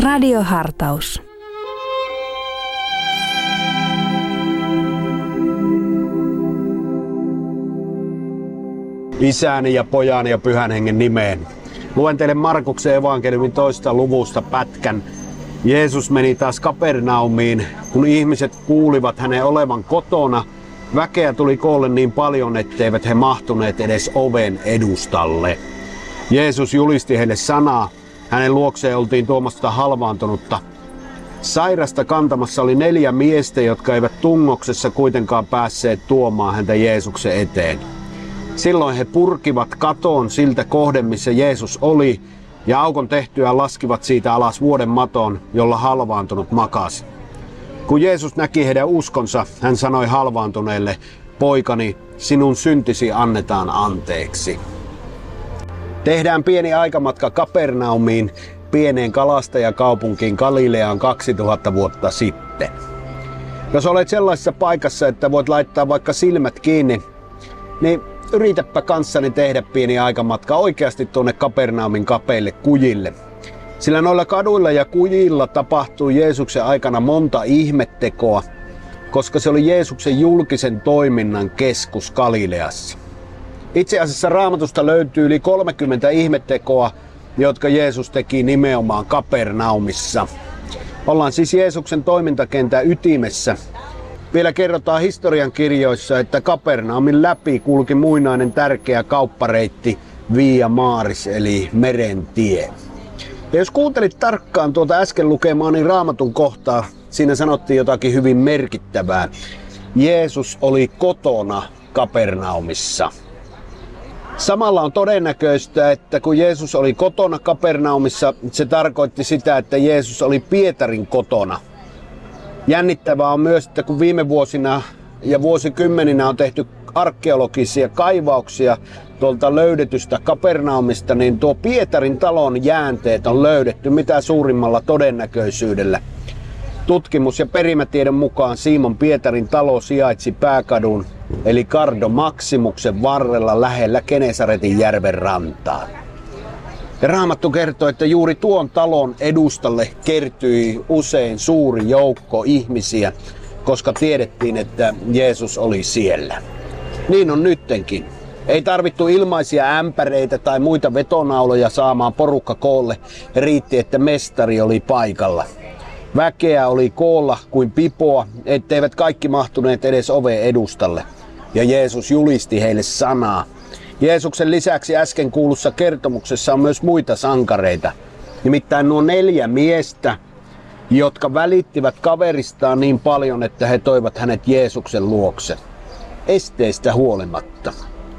Radiohartaus. Isän ja Pojan ja Pyhän Hengen nimeen. Luen teille Markuksen evankeliumin 2. luvusta pätkän. Jeesus meni taas Kapernaumiin, kun ihmiset kuulivat hänen olevan kotona. Väkeä tuli koolle niin paljon, etteivät he mahtuneet edes oven edustalle. Jeesus julisti heille sanaa. Hänen luokseen oltiin tuomasta halvaantunutta. Sairasta kantamassa oli 4 miestä, jotka eivät tungoksessa kuitenkaan päässeet tuomaan häntä Jeesuksen eteen. Silloin he purkivat katoon siltä kohden, missä Jeesus oli, ja aukon tehtyä laskivat siitä alas vuoden maton, jolla halvaantunut makasi. Kun Jeesus näki heidän uskonsa, hän sanoi halvaantuneelle, poikani, sinun syntisi annetaan anteeksi. Tehdään pieni aikamatka Kapernaumiin, pieneen kalastajakaupunkiin Galileaan 2000 vuotta sitten. Jos olet sellaisessa paikassa, että voit laittaa vaikka silmät kiinni, niin yritäpä kanssani tehdä pieni aikamatka oikeasti tuonne Kapernaumin kapeille kujille. Sillä noilla kaduilla ja kujilla tapahtui Jeesuksen aikana monta ihmettekoa, koska se oli Jeesuksen julkisen toiminnan keskus Galileassa. Itse asiassa Raamatusta löytyy yli 30 ihmettekoa, jotka Jeesus teki nimenomaan Kapernaumissa. Ollaan siis Jeesuksen toimintakentän ytimessä. Vielä kerrotaan historiankirjoissa, että Kapernaumin läpi kulki muinainen tärkeä kauppareitti Via Maris eli merentie. Ja jos kuuntelit tarkkaan tuota äsken lukemaani Raamatun kohtaa, siinä sanottiin jotakin hyvin merkittävää. Jeesus oli kotona Kapernaumissa. Samalla on todennäköistä, että kun Jeesus oli kotona Kapernaumissa, se tarkoitti sitä, että Jeesus oli Pietarin kotona. Jännittävää on myös, että kun viime vuosina ja vuosikymmeninä on tehty arkeologisia kaivauksia tuolta löydetystä Kapernaumista, niin tuo Pietarin talon jäänteet on löydetty mitä suurimmalla todennäköisyydellä. Tutkimus- ja perimätiedon mukaan Simon Pietarin talo sijaitsi pääkadun eli Cardo Maximuksen varrella lähellä Genesaretin järven rantaa. Ja Raamattu kertoo, että juuri tuon talon edustalle kertyi usein suuri joukko ihmisiä, koska tiedettiin, että Jeesus oli siellä. Niin on nyttenkin. Ei tarvittu ilmaisia ämpäreitä tai muita vetonauloja saamaan porukka koolle. Riitti, että mestari oli paikalla. Väkeä oli koolla kuin pipoa, etteivät kaikki mahtuneet edes oven edustalle. Ja Jeesus julisti heille sanaa. Jeesuksen lisäksi äsken kuulussa kertomuksessa on myös muita sankareita. Nimittäin nuo 4 miestä, jotka välittivät kaveristaan niin paljon, että he toivat hänet Jeesuksen luokse. Esteistä huolimatta.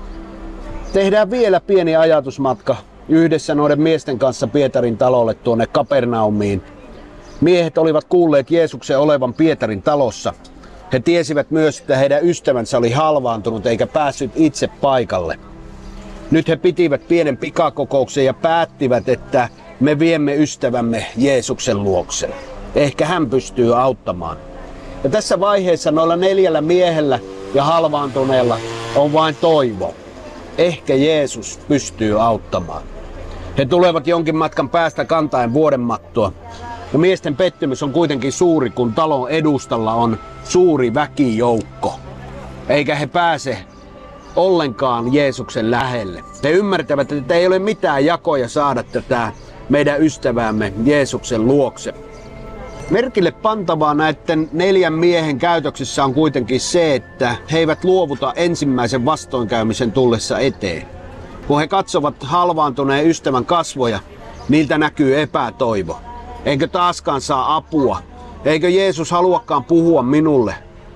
Tehdään vielä pieni ajatusmatka yhdessä noiden miesten kanssa Pietarin talolle tuonne Kapernaumiin. Miehet olivat kuulleet Jeesuksen olevan Pietarin talossa. He tiesivät myös, että heidän ystävänsä oli halvaantunut eikä päässyt itse paikalle. Nyt he pitivät pienen pikakokouksen ja päättivät, että me viemme ystävämme Jeesuksen luokse. Ehkä hän pystyy auttamaan. Ja tässä vaiheessa noilla 4 miehellä ja halvaantuneella on vain toivo. Ehkä Jeesus pystyy auttamaan. He tulevat jonkin matkan päästä kantaen vuodenmattoa. Ja miesten pettymys on kuitenkin suuri, kun talon edustalla on suuri väkijoukko. Eikä he pääse ollenkaan Jeesuksen lähelle. He ymmärtävät, että ei ole mitään jakoja saada tätä meidän ystäväämme Jeesuksen luokse. Merkille pantavaa näiden 4 miehen käytöksissä on kuitenkin se, että he eivät luovuta ensimmäisen vastoinkäymisen tullessa eteen. Kun he katsovat halvaantuneen ystävän kasvoja, niiltä näkyy epätoivo. Enkö taaskaan saa apua? Eikö Jeesus haluakaan puhua minulle?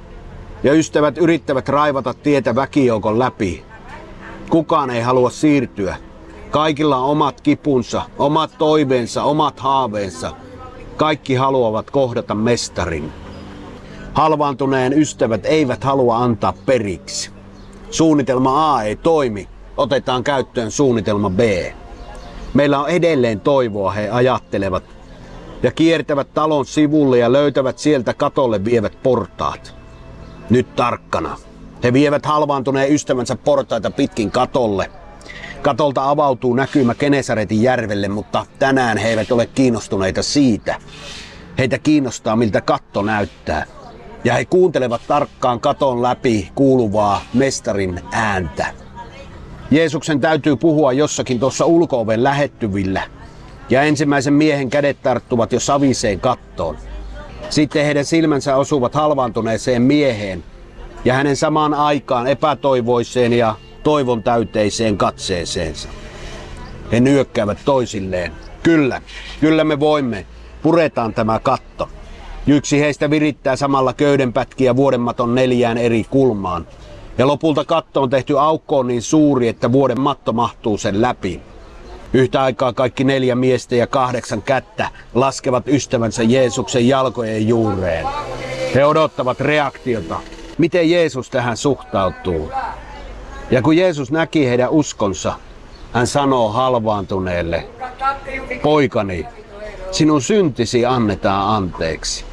Ja ystävät yrittävät raivata tietä väkijoukon läpi. Kukaan ei halua siirtyä. Kaikilla on omat kipunsa, omat toiveensa, omat haaveensa. Kaikki haluavat kohdata mestarin. Halvaantuneen ystävät eivät halua antaa periksi. Suunnitelma A ei toimi. Otetaan käyttöön suunnitelma B. Meillä on edelleen toivoa, he ajattelevat. Ja kiertävät talon sivulle ja löytävät sieltä katolle vievät portaat. Nyt tarkkana. He vievät halvaantuneen ystävänsä portaita pitkin katolle. Katolta avautuu näkymä Genesaretin järvelle, mutta tänään he eivät ole kiinnostuneita siitä. Heitä kiinnostaa, miltä katto näyttää. Ja he kuuntelevat tarkkaan katon läpi kuuluvaa mestarin ääntä. Jeesuksen täytyy puhua jossakin tuossa ulko-oven lähettyvillä. Ja ensimmäisen miehen kädet tarttuvat jo saviseen kattoon. Sitten heidän silmänsä osuvat halvaantuneeseen mieheen ja hänen samaan aikaan epätoivoiseen ja toivon täyteiseen katseeseensa. He nyökkäävät toisilleen. Kyllä me voimme. Puretaan tämä katto. Yksi heistä virittää samalla köydenpätkiä vuodenmaton 4 eri kulmaan. Ja lopulta katto on tehty aukkoon niin suuri, että vuoden matto mahtuu sen läpi. Yhtä aikaa kaikki 4 miestä ja 8 kättä laskevat ystävänsä Jeesuksen jalkojen juureen. He odottavat reaktiota. Miten Jeesus tähän suhtautuu? Ja kun Jeesus näki heidän uskonsa, hän sanoo halvaantuneelle, poikani, sinun syntisi annetaan anteeksi.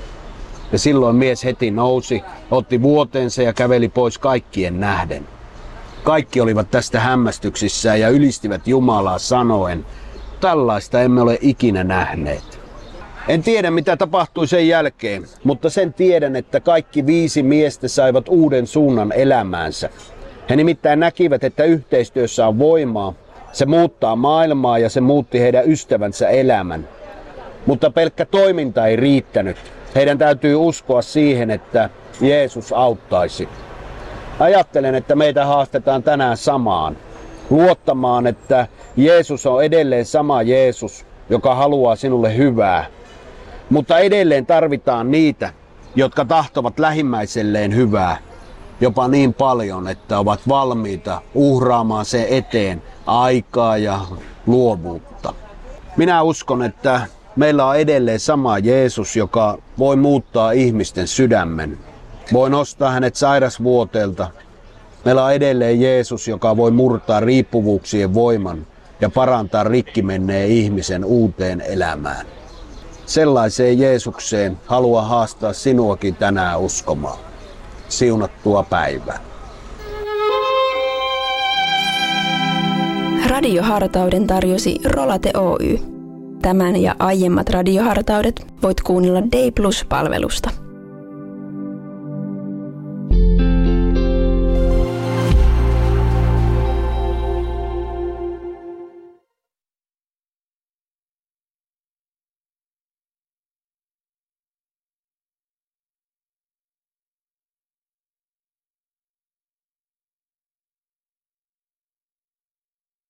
Ja silloin mies heti nousi, otti vuoteensa ja käveli pois kaikkien nähden. Kaikki olivat tästä hämmästyksissään ja ylistivät Jumalaa sanoen, tällaista emme ole ikinä nähneet. En tiedä mitä tapahtui sen jälkeen, mutta sen tiedän, että kaikki 5 miestä saivat uuden suunnan elämäänsä. He nimittäin näkivät, että yhteistyössä on voimaa, se muuttaa maailmaa ja se muutti heidän ystävänsä elämän. Mutta pelkkä toiminta ei riittänyt. Heidän täytyy uskoa siihen, että Jeesus auttaisi. Ajattelen, että meitä haastetaan tänään samaan. Luottamaan, että Jeesus on edelleen sama Jeesus, joka haluaa sinulle hyvää. Mutta edelleen tarvitaan niitä, jotka tahtovat lähimmäiselleen hyvää. Jopa niin paljon, että ovat valmiita uhraamaan sen eteen aikaa ja luovuutta. Minä uskon, että meillä on edelleen sama Jeesus, joka voi muuttaa ihmisten sydämen. Voi nostaa hänet sairasvuoteelta. Meillä on edelleen Jeesus, joka voi murtaa riippuvuuksien voiman ja parantaa rikki menneen ihmisen uuteen elämään. Sellaiseen Jeesukseen haluan haastaa sinuakin tänään uskomaan. Siunattua päivää. Radiohartauden tarjosi Rolate Oy. Tämän ja aiemmat radiohartaudet voit kuunnella Day Plus-palvelusta.